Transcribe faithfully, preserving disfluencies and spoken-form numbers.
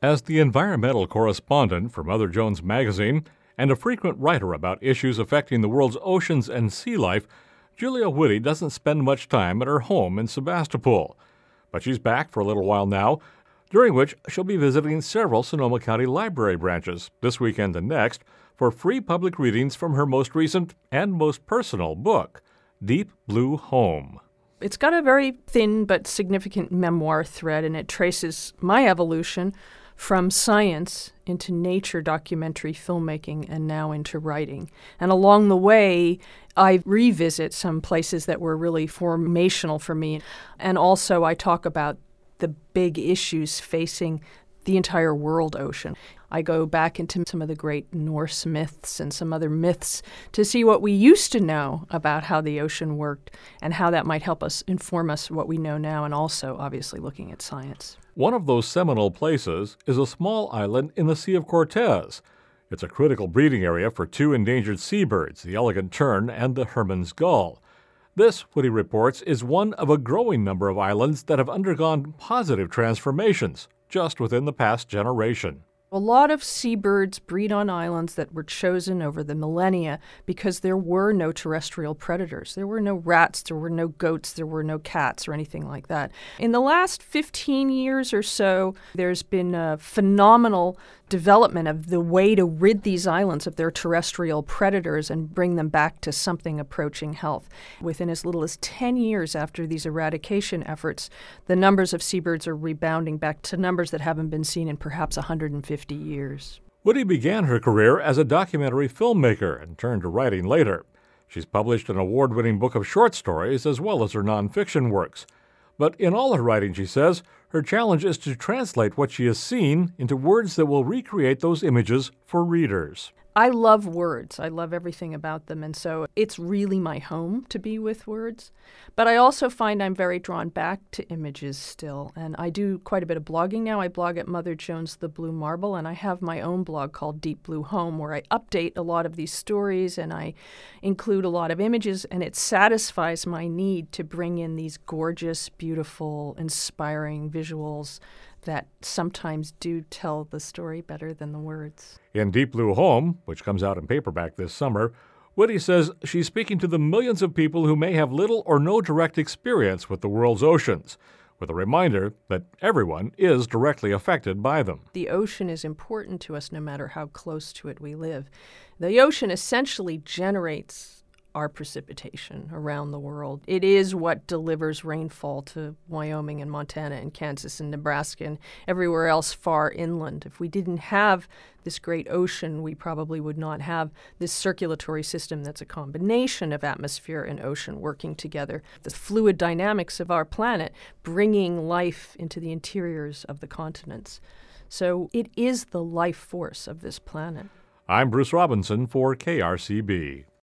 As the environmental correspondent for Mother Jones Magazine and a frequent writer about issues affecting the world's oceans and sea life, Julia Whitty doesn't spend much time at her home in Sebastopol. But she's back for a little while now, during which she'll be visiting several Sonoma County Library branches this weekend and next for free public readings from her most recent and most personal book, Deep Blue Home. It's got a very thin but significant memoir thread, and it traces my evolution from science into nature documentary filmmaking and now into writing. And along the way, I revisit some places that were really formational for me. And also I talk about the big issues facing the entire world ocean. I go back into some of the great Norse myths and some other myths to see what we used to know about how the ocean worked and how that might help us inform us what we know now, and also obviously looking at science. One of those seminal places is a small island in the Sea of Cortez. It's a critical breeding area for two endangered seabirds, the elegant tern and the Hermann's gull. This, Whitty reports, is one of a growing number of islands that have undergone positive transformations just within the past generation. A lot of seabirds breed on islands that were chosen over the millennia because there were no terrestrial predators. There were no rats, there were no goats, there were no cats or anything like that. In the last fifteen years or so, there's been a phenomenal development of the way to rid these islands of their terrestrial predators and bring them back to something approaching health. Within as little as ten years after these eradication efforts, the numbers of seabirds are rebounding back to numbers that haven't been seen in perhaps one hundred fifty years. Whitty began her career as a documentary filmmaker and turned to writing later. She's published an award-winning book of short stories as well as her nonfiction works. But in all her writing, she says, her challenge is to translate what she has seen into words that will recreate those images for readers. I love words. I love everything about them, and so it's really my home to be with words. But I also find I'm very drawn back to images still, and I do quite a bit of blogging now. I blog at Mother Jones The Blue Marble, and I have my own blog called Deep Blue Home, where I update a lot of these stories, and I include a lot of images, and it satisfies my need to bring in these gorgeous, beautiful, inspiring visuals that sometimes do tell the story better than the words. In Deep Blue Home, which comes out in paperback this summer, Whitty says she's speaking to the millions of people who may have little or no direct experience with the world's oceans, with a reminder that everyone is directly affected by them. The ocean is important to us no matter how close to it we live. The ocean essentially generates our precipitation around the world. It is what delivers rainfall to Wyoming and Montana and Kansas and Nebraska and everywhere else far inland. If we didn't have this great ocean, we probably would not have this circulatory system that's a combination of atmosphere and ocean working together. The fluid dynamics of our planet bringing life into the interiors of the continents. So it is the life force of this planet. I'm Bruce Robinson for K R C B.